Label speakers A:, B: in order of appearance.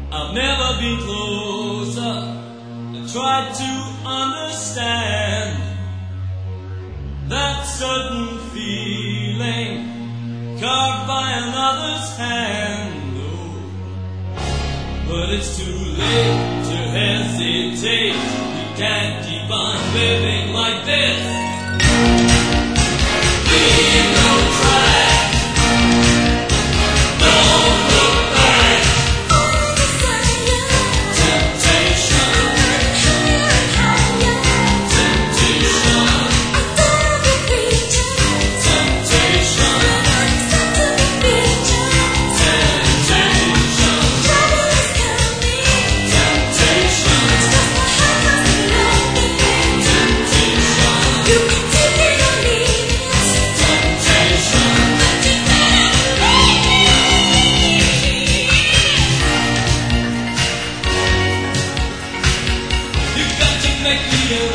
A: I've never been closer. I tried to understand that certain feeling carved by another's hand. Oh, but it's too late to hesitate. You can't keep on living like this. Leave no track. Make me